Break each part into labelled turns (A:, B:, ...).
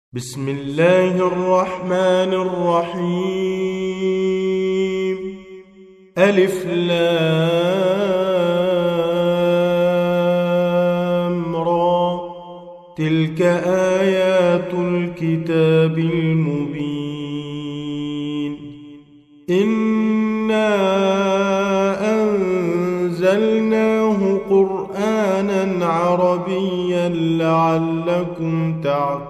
A: بسم الله الرحمن الرحيم. ألف لام را، تلك آيات الكتاب المبين. إنا أنزلناه قرآنا عربيا لعلكم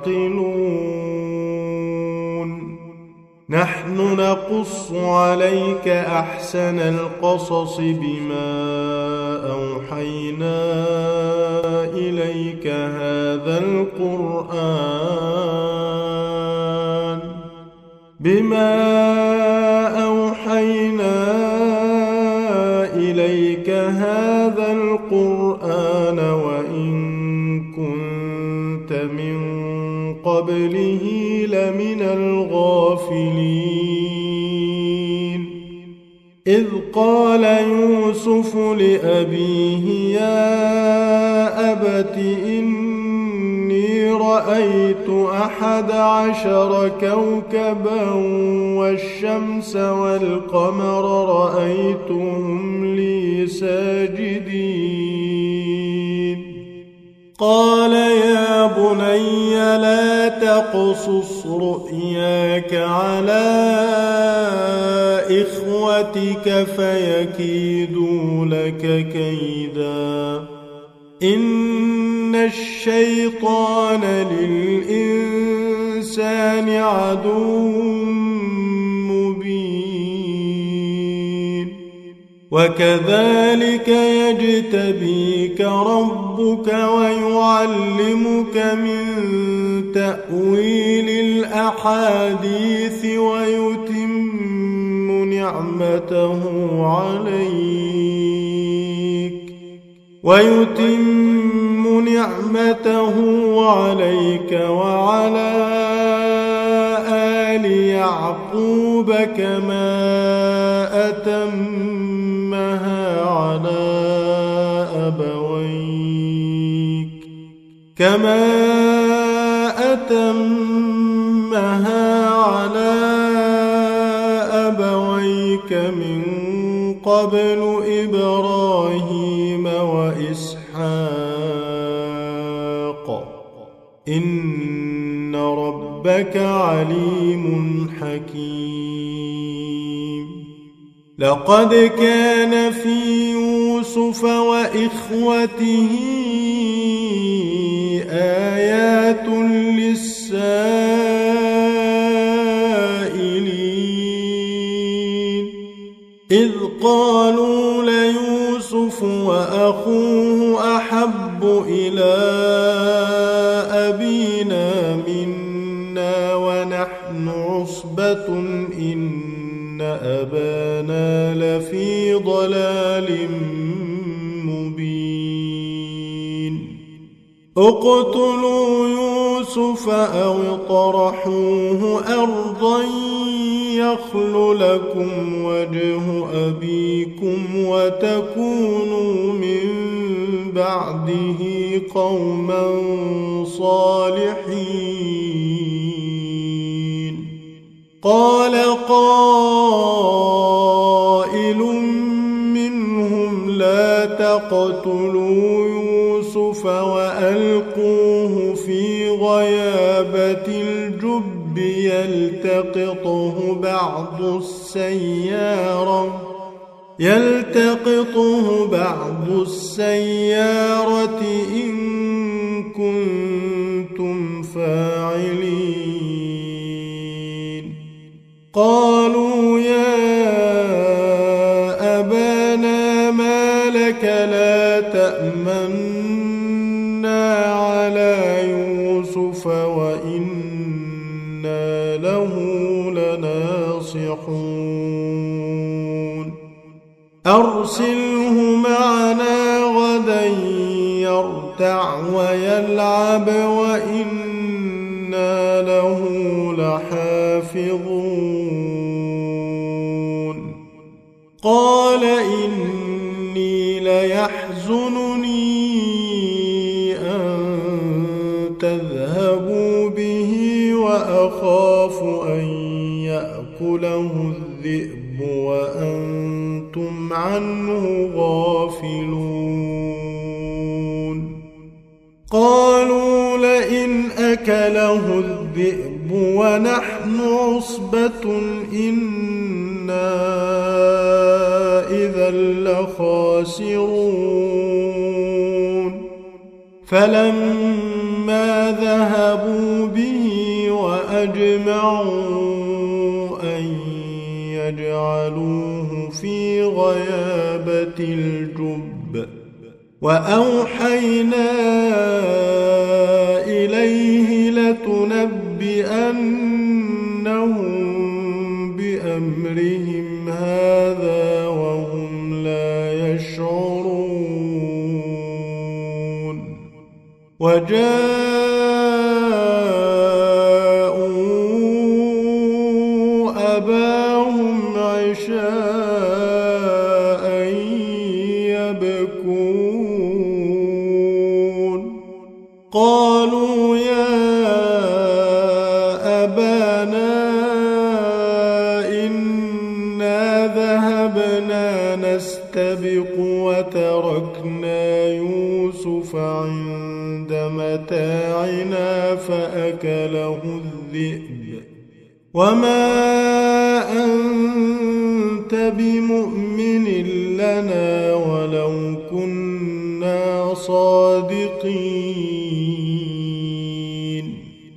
A: تعقلون. نحن نقص عليك أحسن القصص بما أوحينا إليك هذا القرآن وإن كنت من قبله لمن الغافلين. إذ قال يوسف لأبيه يا أبت إني رأيت 11 كوكبا والشمس والقمر رأيتهم لي ساجدين. قال يا بني لا تقصص رؤياك على إخوتك فيكيدوا لك كيدا، إن الشيطان للإنسان عدو مبين. وكذلك يجتبيك ربك ويعلمك من تأويل الأحاديث ويتم نعمته عليك وعلى آل يعقوب كما أتمها على أبويك من قبل إبراهيم وإسحاق، إن ربك عليم حكيم. لقد كان في يوسف وإخوته آيات للسائلين، إذ قالوا ليوسف وأخوه أحب إلى أبينا منا ونحن عصبة إن أبانا لفي ضلال مبين. اقتلوا يوسف أو اطرحوه أرضا يخل لكم وجه أبيكم وتكونوا من بعده قوما صالحين. قال قائل منهم لا تقتلوا يوسف وألقوه في غيابة الجب يلتقطه بعض السيارة إن كنتم فاعلين. قالوا يا أبانا ما لك لا تأمنا على يوسف وإنا له لناصحون. أرسله معنا غدا يرتع ويلعب وإنا له لحافظون. قال إني ليحزنني أن تذهبوا به وأخاف أن يأكله الذئب وأنتم عنه غافلون قالوا لئن أكله الذئب ونحن عصبة إنا إذا لخاسرون فلما ذهبوا به وأجمعوا أن يجعلوه في غيابة الجب وأوحينا إليه لتنبئنهم بأمرهم هذا وهم لا يشعرون وجاءوا أباهم عشاء يبكون قالوا يا أبانا إنا ذهبنا نستبق وتركنا يوسف عند متاعنا فأكله الذئب وما أنت بمؤمن لنا ولو كنا صادقين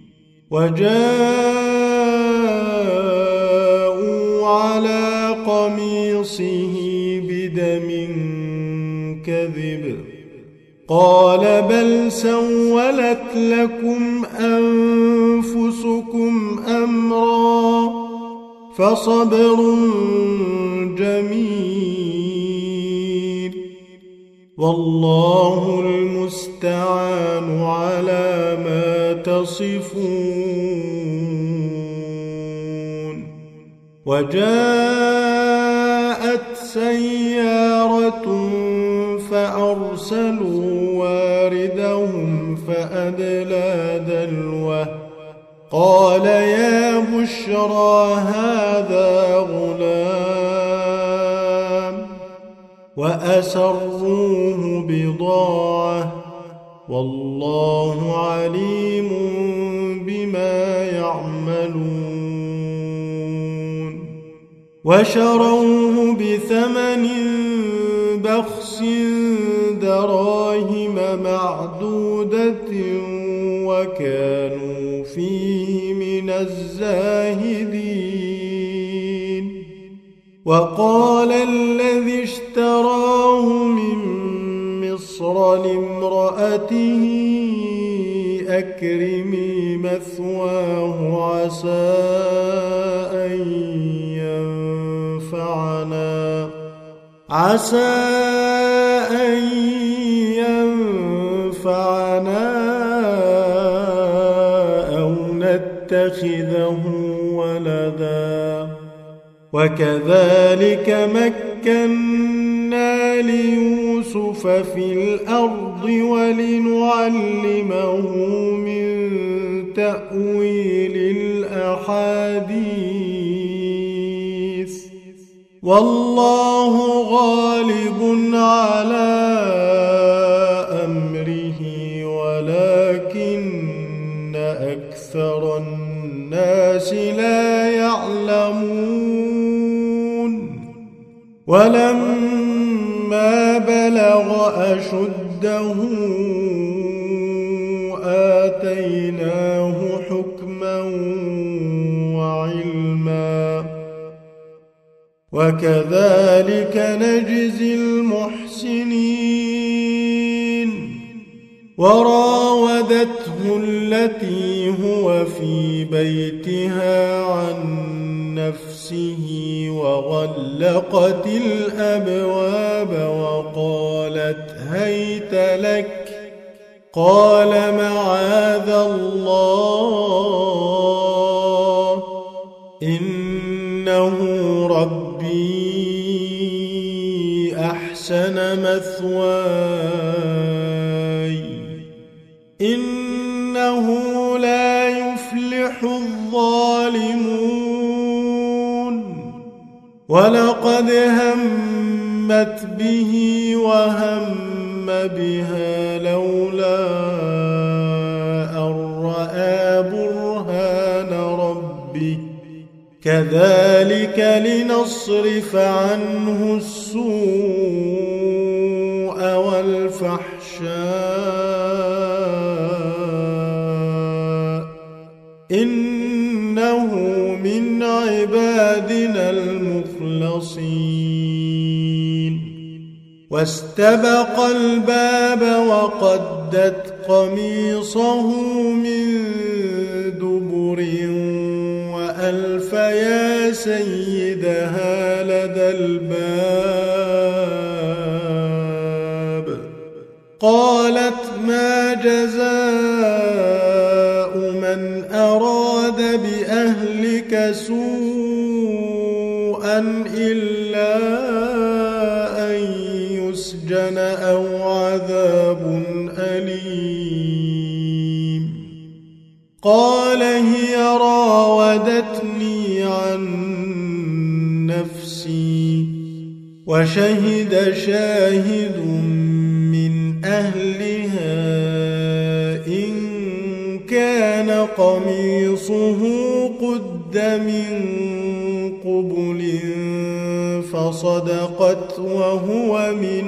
A: وجاءوا على قميصه بدم كذب قال بل سولت لكم أنفسكم أمرا فصبر جميل والله المستعان على ما تصفون وجاءت سيارة فأرسلوا واردهم فأدلى دلوه قال يا بشرى هذا غلام وأسروه بضاعة والله عليم بما يعملون وشروه بثمن بخس دراهم معدودة وكانوا فيه من الزاهدين وقال الذي اشتراه من مصر لامرأته أكرمي مثواه عسى أن ينفعنا أو نتخذه ولدا وكذلك مكنا ليوسف في الأرض ولنعلمه من تأويل الأحاديث والله غالب على أمره ولكن أكثر الناس لا يعلمون ولما بلغ أشده آتيناه حكما وعلما وكذلك نجزي المحسنين وراودته التي هو في بيتها عن نفسه وغلقت الأبواب وقالت هيت لك قال معاذ الله إنه ربي أحسن مثواي إنه لا يفلح يفلح الظالمون ولقد همت به وهم بها لولا أن رأى برهان ربه كذلك لنصرف عنه السوء والفحشاء إنه من عبادنا المخلصين واستبق الباب وقدت قميصه من دبر وألف يا سيدها لدى الباب قالت ما جزاء من أراد بأهلك سوءا إلا أن يسجن أو عذاب أليم قال هي راودتني عن نفسي وشهد شاهد من أهلها إن كان قميصه قد من قبل فصدقت وهو من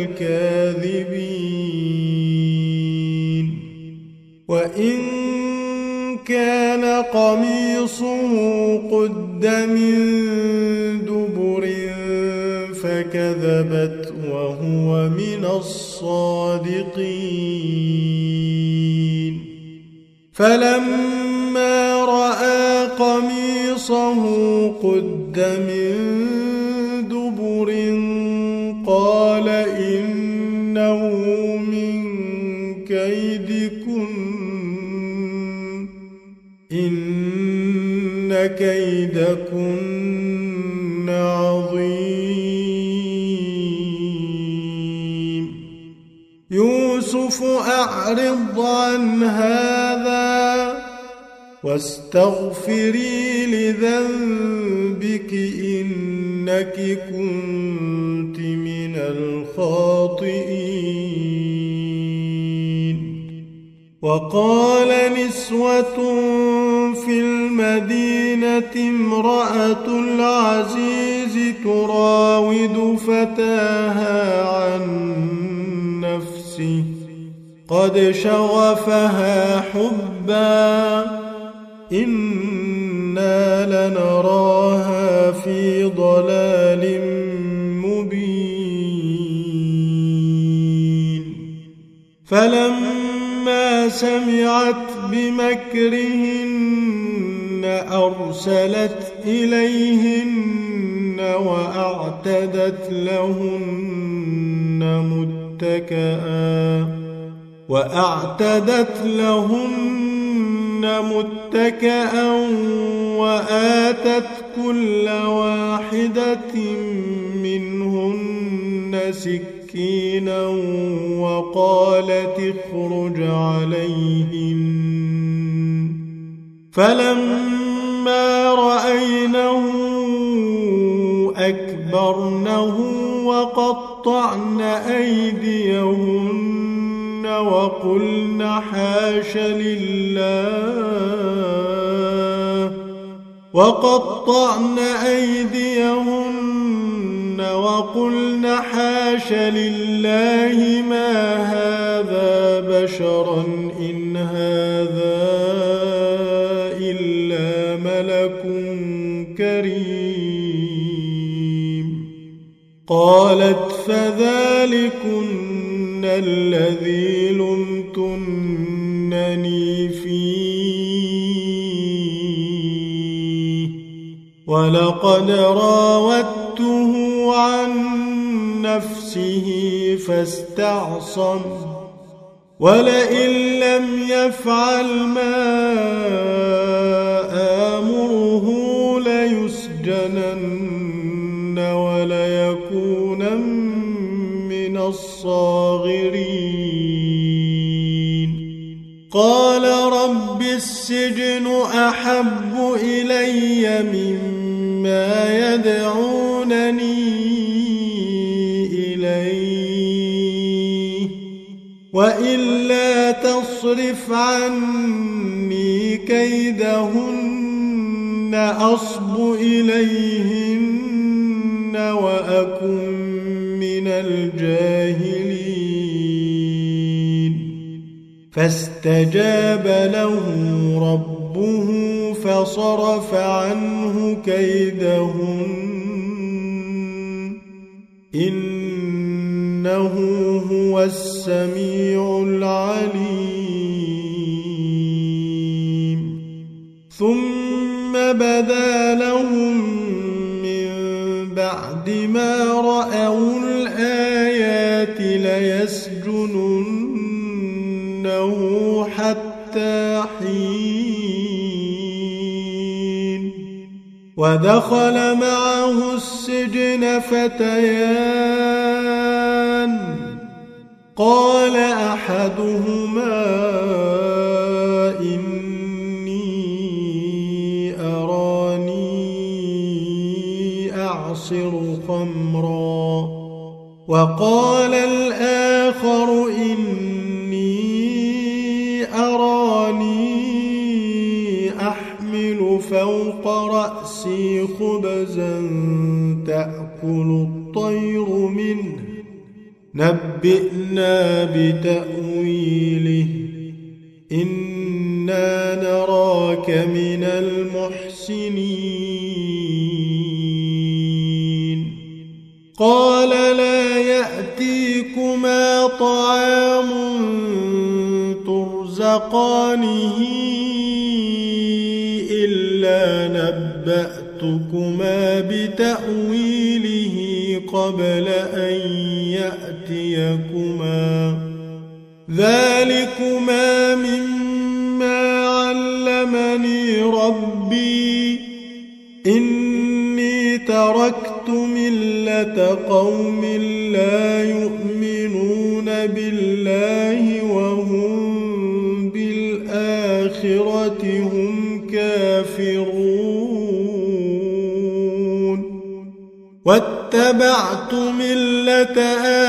A: الكاذبين وإن كان قميصه قد من دبر فكذبت وهو من الصادقين فلما رأى قميصه قد من دبر قال إنه من كيدكن إن كيدكن عظيم يوسف أعرض عن هذا واستغفري لذنبك إنك كنت من الخاطئين وقال نسوة في المدينة امرأة العزيز تراود فتاها عن نفسه قد شغفها حبا إنا لنراها في ضلال مبين فلما سمعت بمكرهن أرسلت إليهن وأعتدت لهن متكئا وآتت كل واحدة منهن سكينا وقالت اخرج عليهن فلما رأينه أكبرنه وقطعن أيديهن وقلن حاش لله ما هذا بشرا إن هذا إلا ملك كريم قالت فذلكن الذي لمتنني فيه ولقد راودته عن نفسه فاستعصم ولئن لم يفعل ما آمره ليسجنن وليكون من الصاغرين قال رب السجن أحب إلي مما يدعونني إليه وإلا تصرف عني كيدهن أصب إليهن وأكن من الجاهلين فاستجاب له ربه فصرف عنه كيدهن إنه هو السميع العليم ثم بدا لهم من بعد ما رأوا الآيات ليسجننه حتى حين ودخل معه السجن فتيان قال أحدهما إني أراني أعصر خمرا وقال الآخر إني أراني أحمل فوق رأسي خبزا تأكل الطير منه نبئنا بتأويله إنا نراك من المحسنين قال لا يأتيكما طعام ترزقانه إلا نبأتكما بتأويله قبل أن يأتيكما ذلكما مما علمني ربي إني تركت ملة قوم لا يؤمنون بالله وهم بالآخرة هم كافرون واتبعت ملة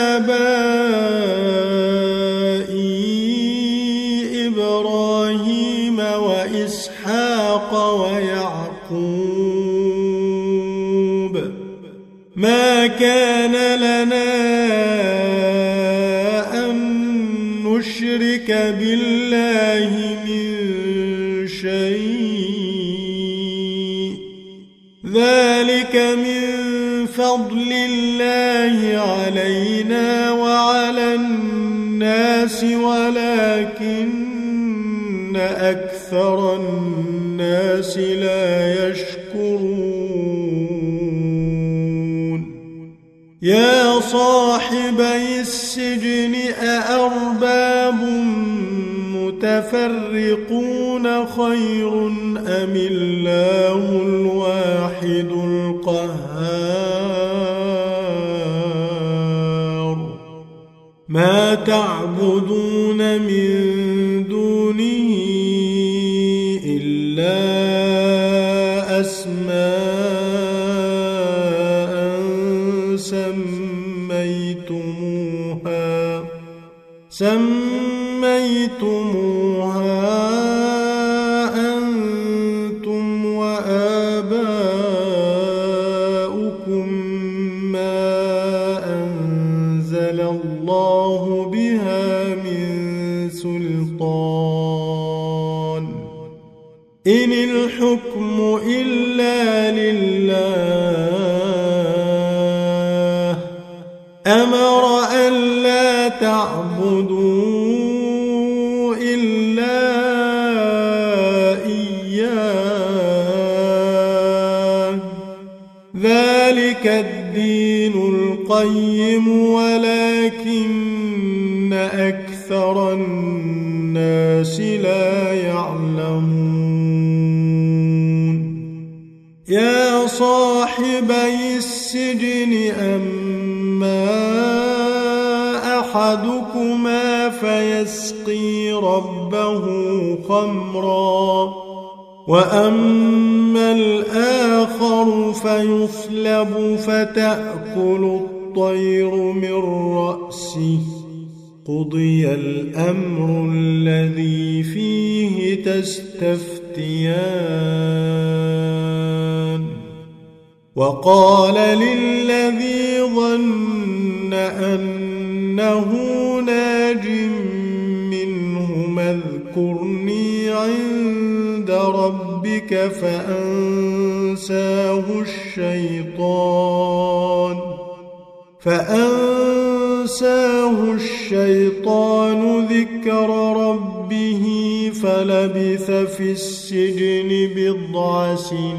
A: آبائي إبراهيم وإسحاق ويعقوب ما كان لنا أن نشرك بالله من شيء ذلك من فضل الله علينا وعلى الناس ولكن أكثر الناس لا يشكرون يا صاحبي السجن أأرباب متفرقون خير أم الله الواحد القهار ما تعبدون من دونه إلا أسماء سميتموها أنتم وآباؤكم ما أنزل الله بها من سلطان إن الحكم إلا لله أمر ألا تعبدوا إلا إياه ذلك الدين القيم ولكن أكثر الناس لا يعلمون يا صاحبي السجن أما أحدكما فيسقي ربه خمرا وأما الآخر فيصلب فتأكل الطير من رأسه قضي الأمر الذي فيه تستفتيان وقال للذي ظن أنه ناج منه اذكرني عند ربك فأنساه الشيطان ذكر ربه فلبث في السجن 10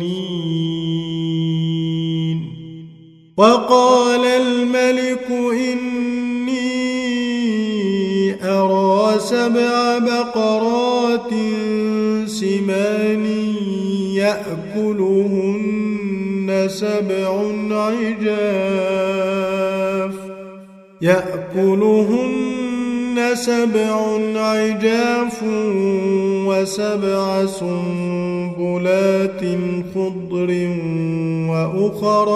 A: سنين وقال الملك إني أرى 7 بقرات سمان يأكلهن 7 عجاف و7 سنبلات خضر وأخر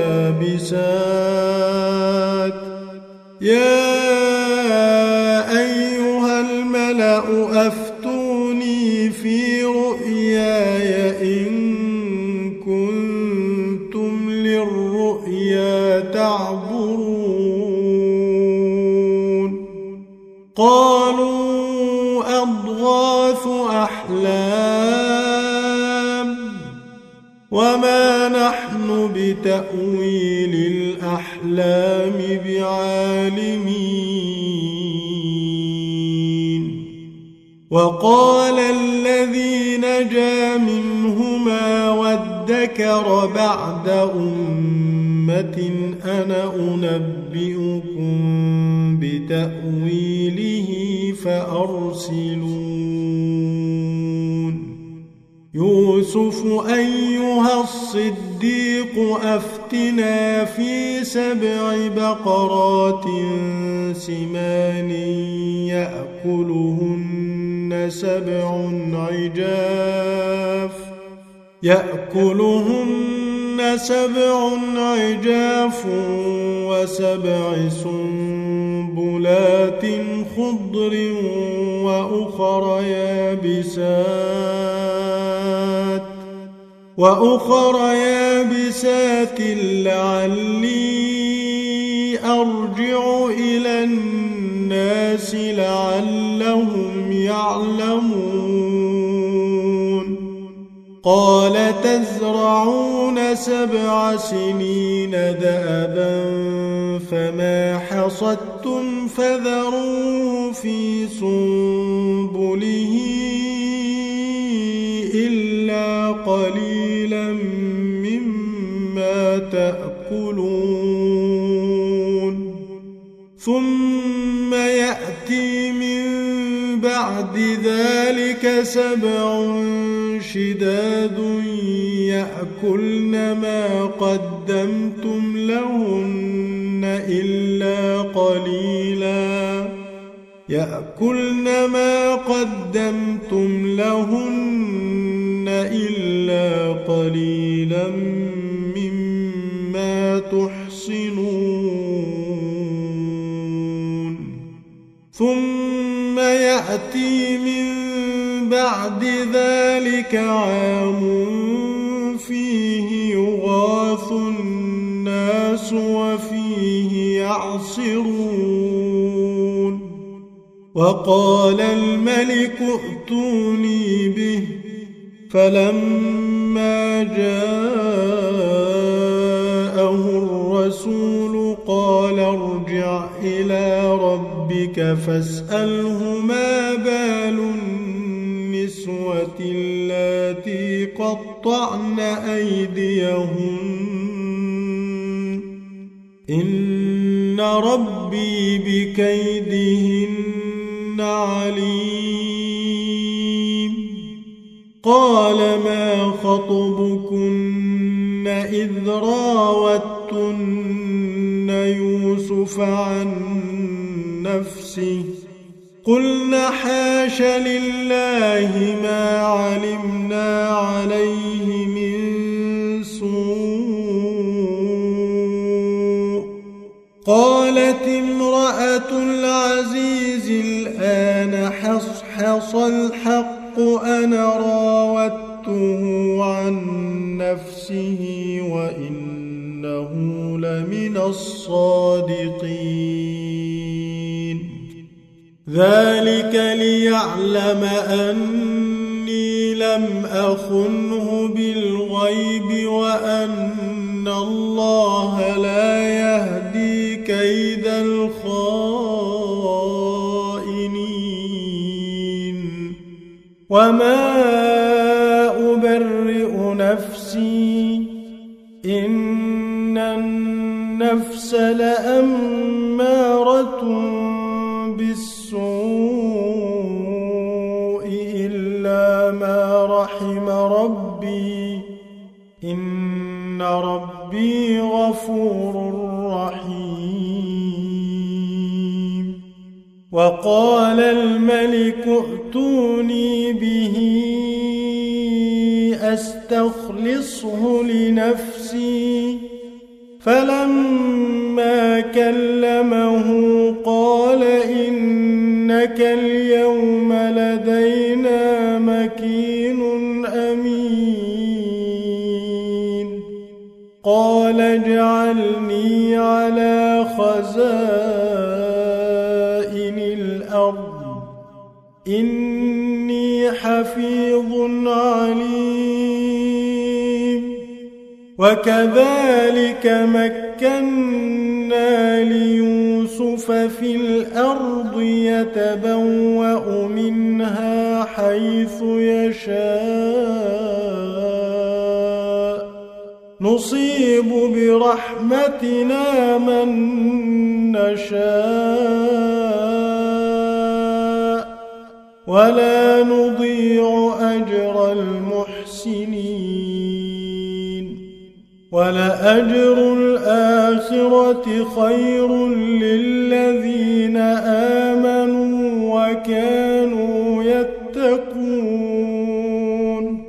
A: يابسات يا أيها الملأ أفتوني في رؤياي إن كنتم للرؤيا تعبرون قالوا أضغاث أحلام وما نحن بتأويل الأحلام بعالمين وقال الذي نجا منهما وادكر بعد أمة أنا أنبئكم بتأويله فأرسلون يوسف أيها الصديق أفتنا في 7 بقرات سمان يأكلهن 7 عجاف و7 سنبلات خضر وأخر يابسات لعلي أرجع إلى الناس لعلهم يعلمون قال تزرعون 7 سنين دأبا فما حصدتم فذروه في سنبله إلا قليلا مما تأكلون ثم يأتي من بعد ذلك 7 شداد يأكلن ما قدمتم لهن إلا قليلا مما تحصنون ثم يأتي من بعد ذلك عام فيه يغاث الناس وفيه يعصرون وقال الملك ائتوني به فلما جاءه الرسول قال ارجع إلى ربك فاسأله ما بال النسوة اللاتي قطعن أيديهن إن ربي بكيدهن عليم قال ما خطبكن إذ راوتن يوسف عن نفسه قلنا حاش لله ما علمنا عليه من سوء. قالت امرأة العزيز الآن حصحص الحق أنا راودته عن نفسه وإنه لمن الصادقين. ذلك ليعلم أني لم أخنه بالغيب وأن الله لا يهدي كيد الخائنين. وما أبرئ نفسي إن النفس لأمارة بالسوء إلا ما رحم ربي إن ربي غفور رحيم. وقال الملك ائتوني به أستخلصه لنفسي. فلما كلمه قال إنك اليوم لدينا مكين أمين. قال اجعلني على خزائن الأرض إني حفيظ عليم. وكذلك مكنا ليوسف في الأرض يتبوأ منها حيث يشاء نصيب برحمتنا من نشاء ولا نضيع أجر المحسنين. ولأجر الآخرة خير للذين آمنوا وكانوا يتقون.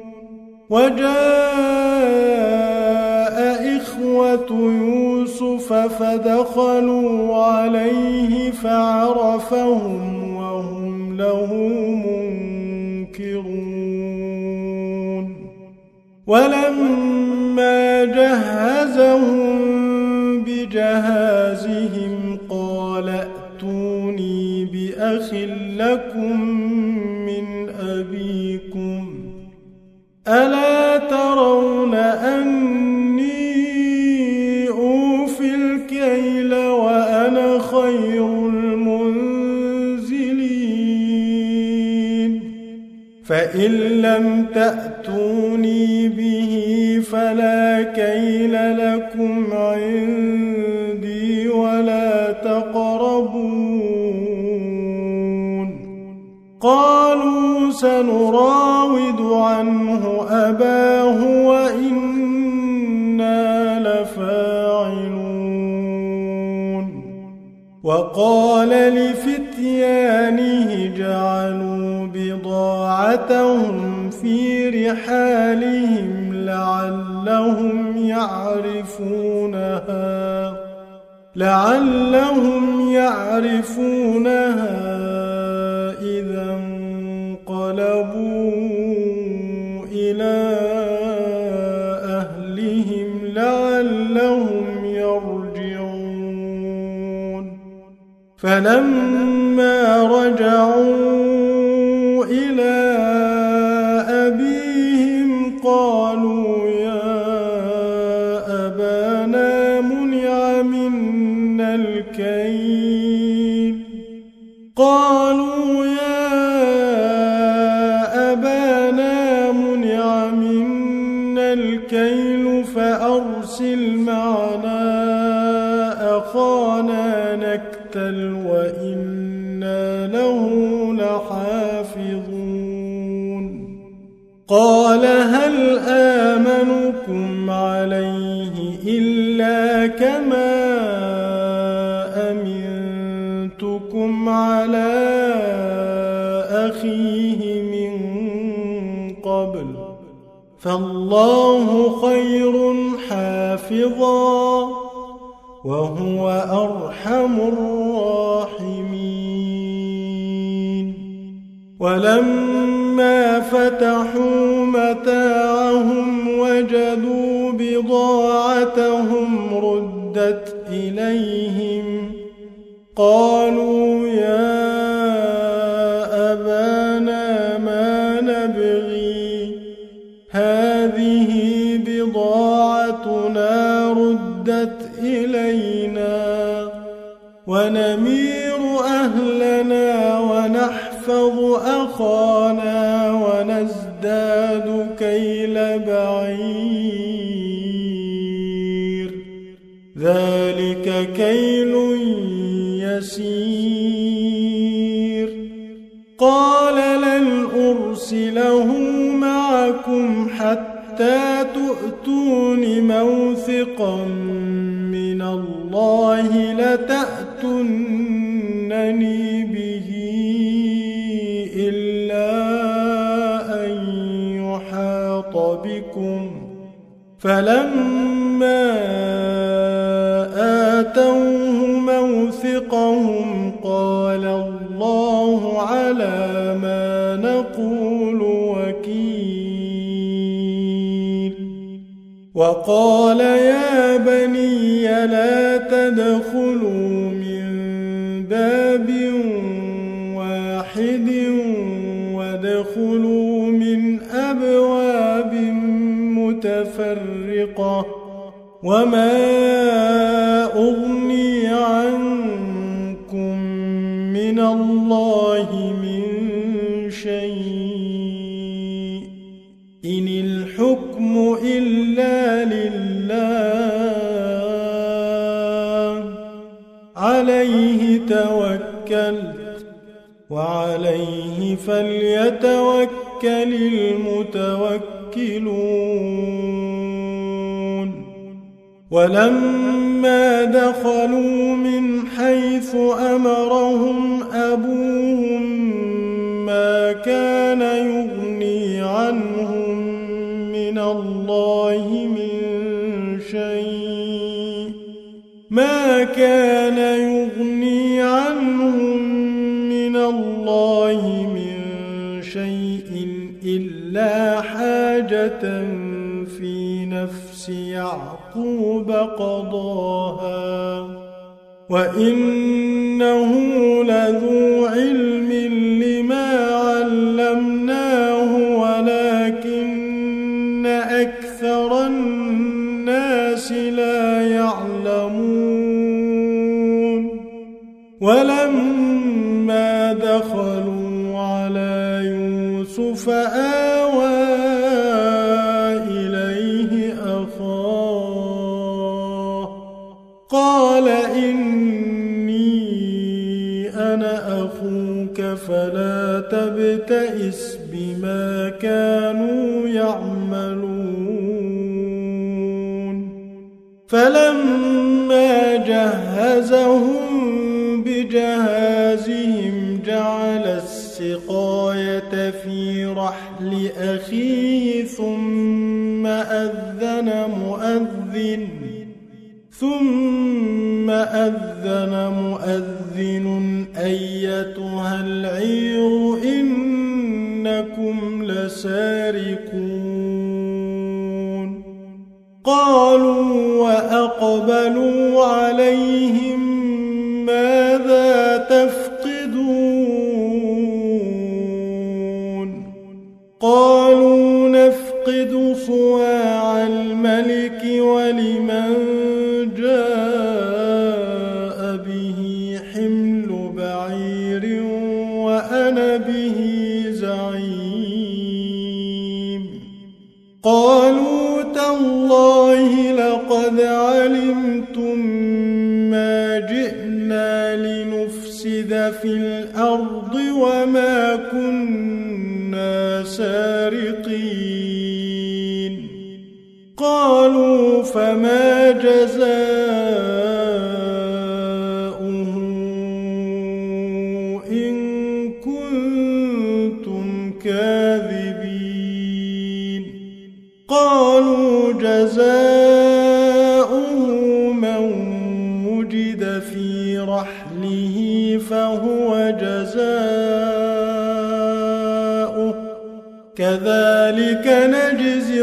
A: وجاء إخوة يوسف فدخلوا عليه فعرفهم وهم له منكرون. ولما جهزهم بجهازهم قال ائتوني بأخ لكم من أبيكم ألا ترون أني أوفي الكيل وأنا خير المنزلين. فإن لم تأتوني به فلا كيل لكم عندي ولا تقربون. قالوا سنراود عنه أباه وإنا لفاعلون. وقال لفتيانه جعلوا بضاعتهم في رحالهم لعلهم يعرفونها إذا انقلبوا إلى أهلهم لعلهم يرجعون. فلما رجعوا إلى أبيهم قالوا يا أبانا منع منا الكيل فأرسل معنا أخانا نكتل وإنا له لحافظون. قال هل آمنكم عليه إلا كما أمنتكم على فالله خير حافظا وهو أرحم الراحمين. ولما فتحوا متاعهم وجدوا بضاعتهم ردت إليهم قالوا يا أبانا ما نبغي هذه بضاعتنا ردت إلينا ونمير أهلنا ونحفظ أخانا ونزداد كيل بعير ذلك كيل يسير. قال لن أرسله معكم حتى تؤتون موثقا من الله لتأتونني به إلا أن يحاط بكم. فلما آتوه موثقهم قال الله على ما نقول وكيل. وقال يا بني لا تدخلوا من باب واحد وادخلوا من أبواب متفرقة وما أغني عنكم من الله من شيء إن الحكم إلا لله عليه توكلت وعليه فليتوكل المتوكلون. ولما دخلوا من حيث أمرهم أبوهم ما كان يغني عنهم من الله من شيء إلا حاجة في نفس يعقوب قضاها وإنه لذو علم لما علمناه ولكن أكثر الناس لا يعلمون. ولما دخلوا على يوسف آوى إليه أخاه قال إني أنا أخوك فلا تبتئس بما كانوا يعملون. فلما جهزهم بجهازهم جعل السقاية في رحل أخيه ثم أذن مؤذن أيتها العير إنكم لسارقون. قالوا وأقبلوا عليهم ماذا تفقدون؟ قالوا نفقد صواع الملك ولمن جاء به حمل بعير وأنا به زعيم. قالوا تالله لقد علمتم ما جئنا لنفسد في الأرض وما كنا سارقين. قالوا فما جزاؤه إن كنتم كاذبين؟ قالوا جزاؤه من وجد في رحله فهو جزاؤه كذلك نجزي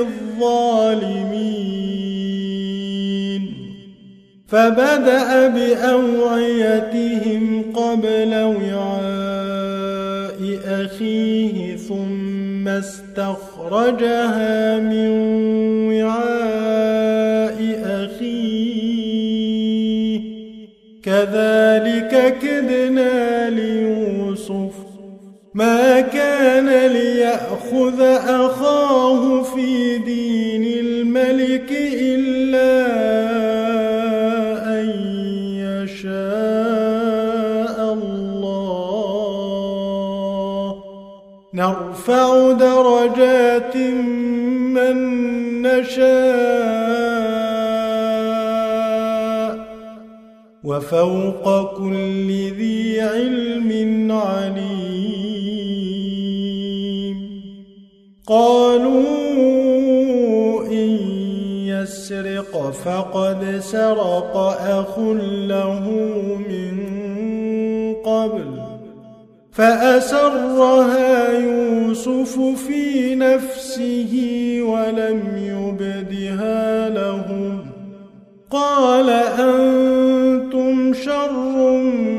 A: الظالمين فبدأ بأوعيتهم قبل وعاء أخيه ثم استخرجها من وعاء أخيه كذلك كدنا ليوسف ما كان ليأخذ أخاه في دين الملك إلا أن يشاء الله نرفع درجات من نشاء وفوق كل ذي علم عليم قالوا إن يسرق فقد سرق أخ له من قبل فأسرها يوسف في نفسه ولم يبدها لهم قال أنتم شر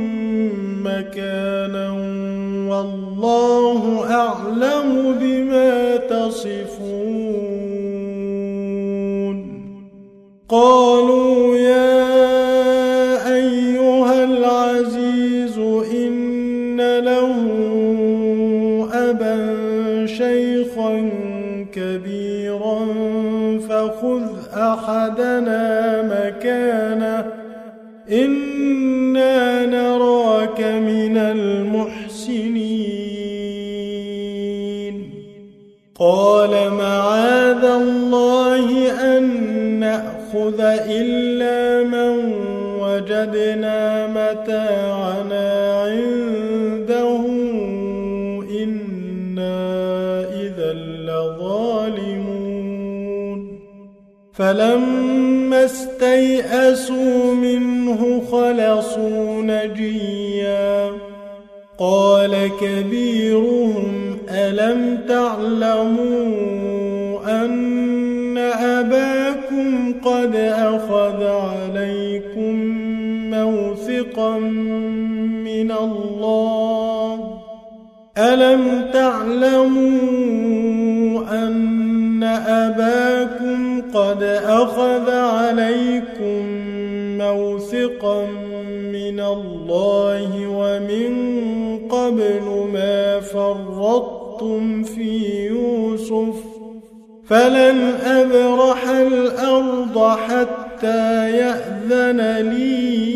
A: مكانا والله أعلم بما تصفون قالوا يا أيها العزيز إن له أبا شيخا كبيرا فخذ أحدنا مكانه إنا نراك من المحسنين قال معاذ الله أن نأخذ إلا من وجدنا متاعنا عنده إنا إذا لظالمون فلما استيئسوا منه خلصوا نجيا قال كبيرهم ألم تعلموا أن أباكم قد أخذ عليكم موثقا من الله ألم تعلموا أن أباكم قد أخذ عليكم موثقا من الله ومن قبل ما فرطتم في يوسف فلن أبرح الأرض حتى يأذن لي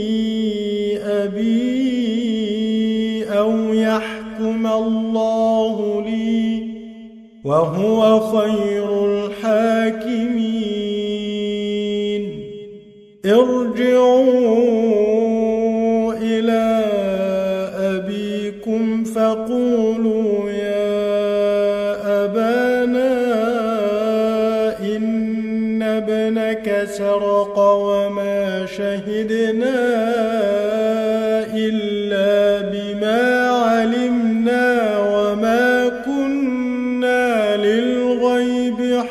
A: أبي أو يحكم الله لي وهو خير الحاكمين ارجعوا إلى أبيكم فقولوا يا أبانا إن ابنك سرق وما شهدنا إلا بما علمنا وما كنا للغيب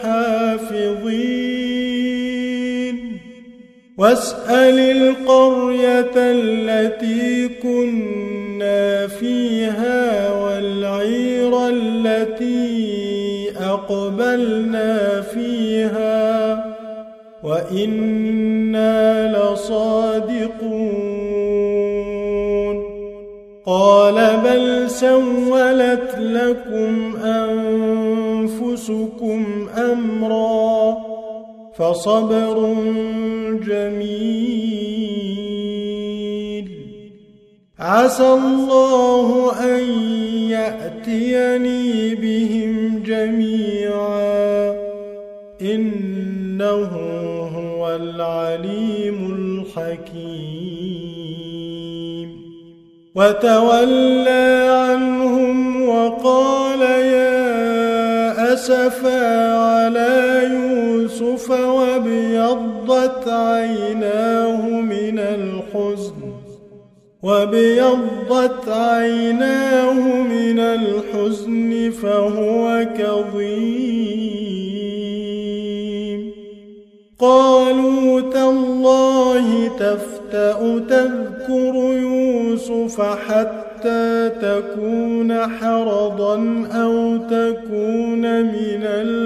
A: حافظين واسأل القرية التي كنا فيها والعير التي أقبلنا فيها وإنا لصادقون قال بل سولت لكم أنفسكم أمرا فصبر جميل عسى الله أن يأتيني بهم جميعا إنه هو العليم الحكيم وتولى عنهم وقال يا أسفا على يوسف وابيضت عيناه من الحزن فهو كظيم قالوا تالله تفتأ تذكر يوسف حتى تكون حرضا أو تكون من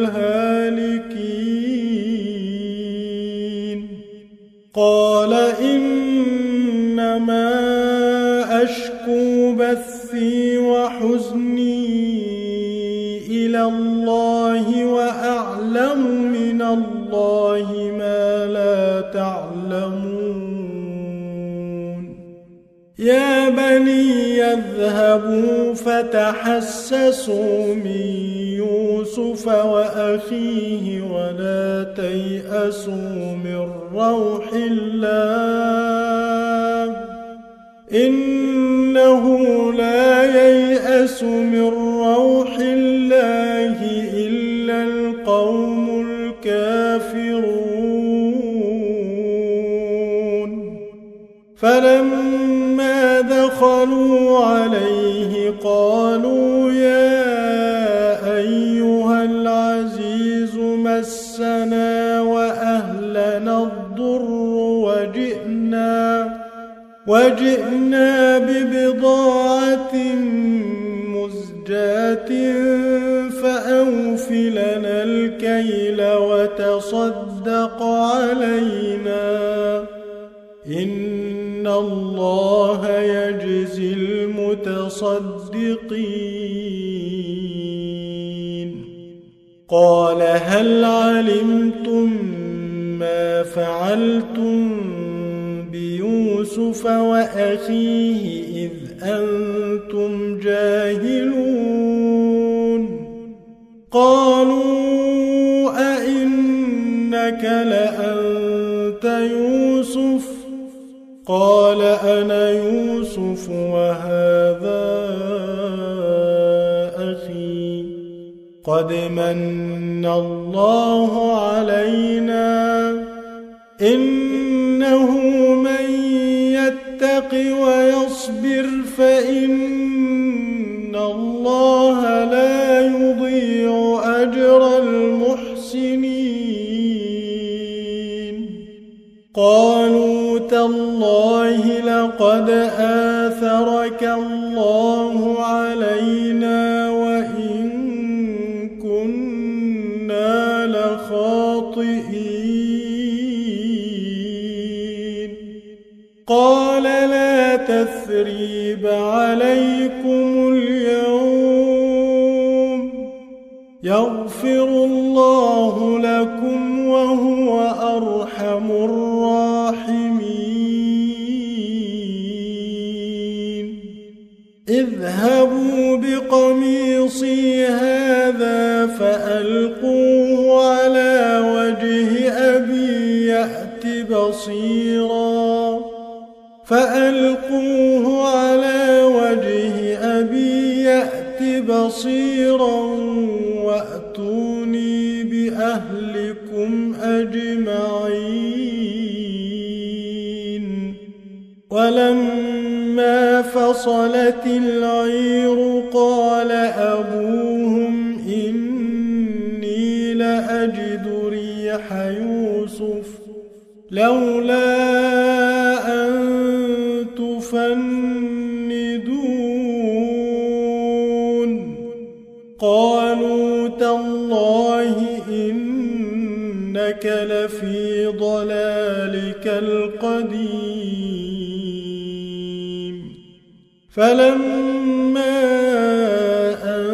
A: الهالكين قال إنما أشكو بثي وحزني إلى الله وأعلم من الله ما لا تعلمون يا بني اذهبوا فتحسسوا من يوسف وأخيه ولا تيأسوا من روح الله إنه لا ييأس من روح الله إلا القوم الكافرون فلما دخلوا عليه قالوا يا أيها العزيز مسنا وأهلنا الضر وجئنا ببضاعة مزجاة فأوف لنا الكيل وتصدق علينا إن الله يجزي المتصدقين قال هل علمتم ما فعلتم بيوسف وأخيه إذ أنتم جاهلون قالوا أئنك لأنت يوسف قال أنا يوسف وهذا أخي قد من الله علينا إنه من يتق ويصبر فإن الله لا يضيع أجر المحسنين قالوا تالله لقد آثرك الله علينا وإن كنا لخاطئين قال لا تثريب عليكم اليوم يغفر الله لكم وهو أرحم الراحمين اذهبوا بقميصي هذا فألقوه على وجه أبي يأت بصيرا وأتوني بأهلكم أجمعين ولما فصلت العير قال أبوهم إني لأجد ريح يوسف لولا أن تفندون قالوا تالله إنك لفي ضلالك القديم فلما أن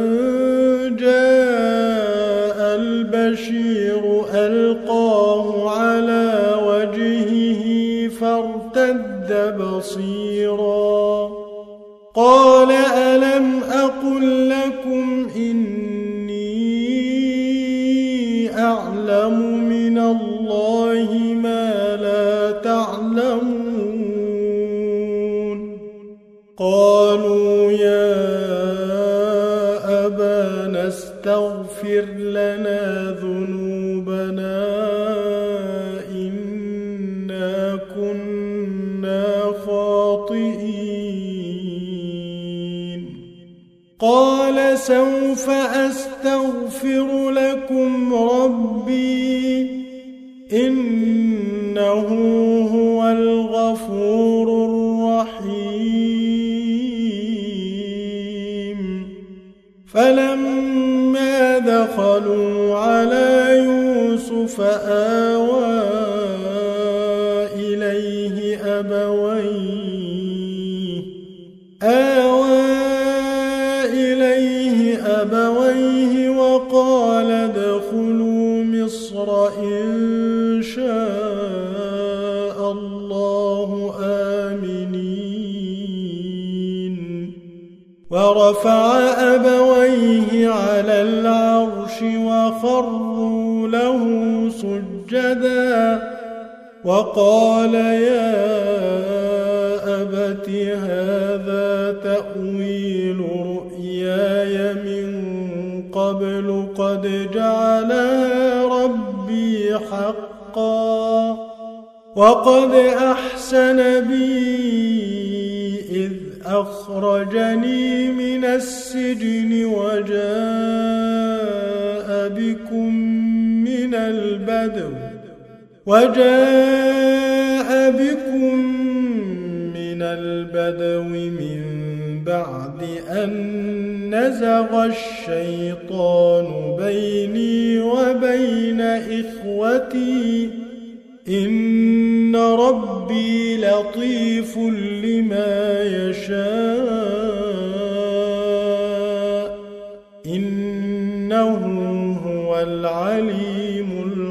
A: جاء البشير ألقاه على وجهه فارتد بصيرا قال ألم أقل لكم إني أعلم من الله ما لا تعلمون قالوا يا أبانا استغفر لنا ذنوبنا قال سوف أستغفر لكم ربي إنه هو الغفور الرحيم فلما دخلوا على يوسف آوى إليه أبويه وقال ادخلوا مصر إن شاء الله آمنين ورفع أبويه على العرش وخروا له سجدا وقال يا أبت هذا تأويل رؤياي من قبل قد جعلها ربي حقا وقد أحسن بي إذ أخرجني من السجن وجاء بكم من البدو من بعد أن نزغ الشيطان بيني وبين إخوتي إن ربي لطيف لما يشاء إنه هو العليم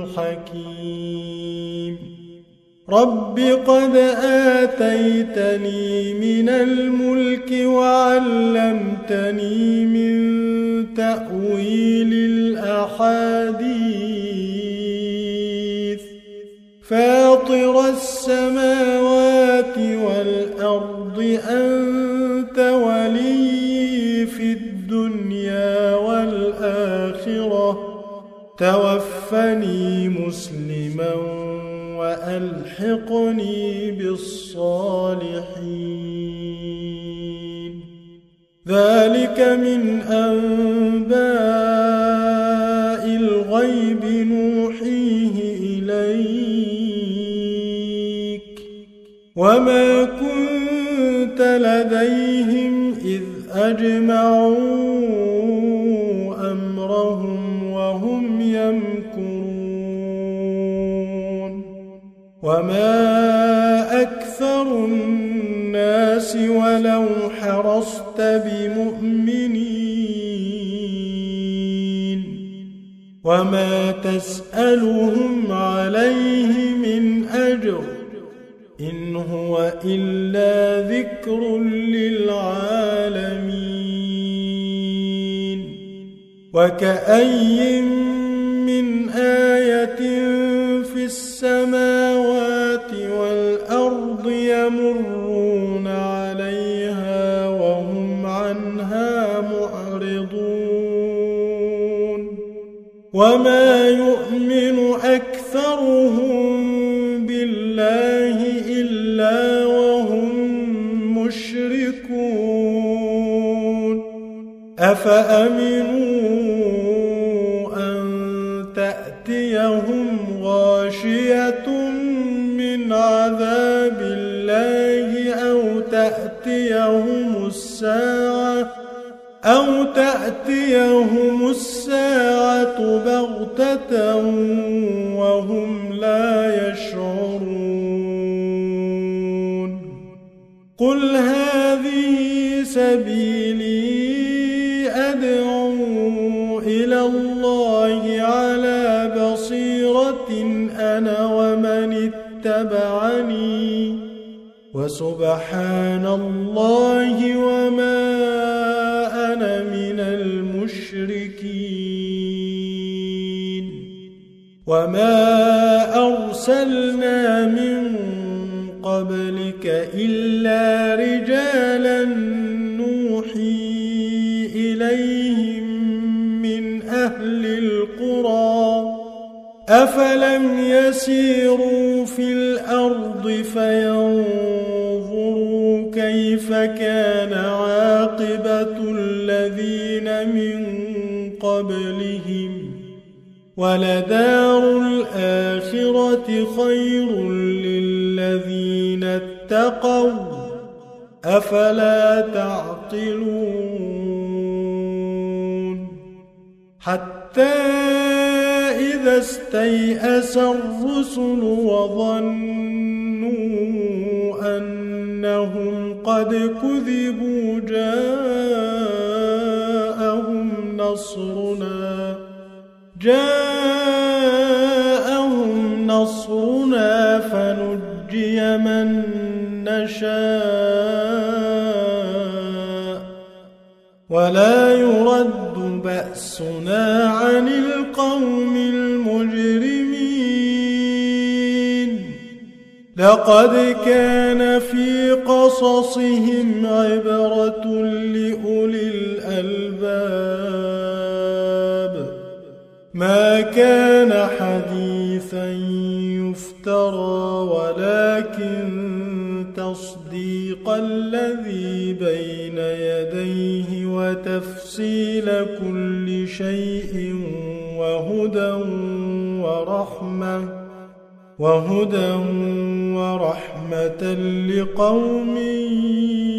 A: الحكيم رب قد آتيتني من الملك وعلمتني من تأويل الأحاديث فاطر السماوات والأرض أنت ولي في الدنيا والآخرة توفني مسلما وألحقني بالصالحين ذلك من أنباء الغيب نوحيه إليك وما كنت لديهم إذ أجمعوا أمرهم وهم يمكرون وما أكثر الناس ولو حرصت بمؤمنين وما تسألهم عليه من أجر إن هو إلا ذكر للعالمين وكأي من آية في السماوات والأرض يمرون عليها وهم عنها معرضون وما يؤمن أكثرهم بالله إلا وهم مشركون أفأمنوا أن تأتيهم غاشية من عذاب الله أو تأتيهم الساعة بغتة وهم لا يشعرون قل هذه سبيلي أدعو إلى الله على بصيرة أنا ومن اتبعني وسبحان الله وما أنا من المشركين وما أرسلنا من قبلك إلا رجالا نوحي إليهم من أهل القرى أفلم يسيروا في الأرض فينظروا كيف كان عاقبة الذين من قبلهم ولدار الآخرة خير للذين اتقوا أفلا تعقلون حتى إذا استيأس الرسل وظنوا أنهم قد كذبوا جاءهم نصرنا فنجي من نشاء ولا يرد بأسنا عن القوم المجرمين لقد كان في قصصهم عبرة لأولي الألباب ما كان حديثا يفترى ولكن تصديق الذي بين يديه وتفصيل كل شيء وهدى ورحمة لقوم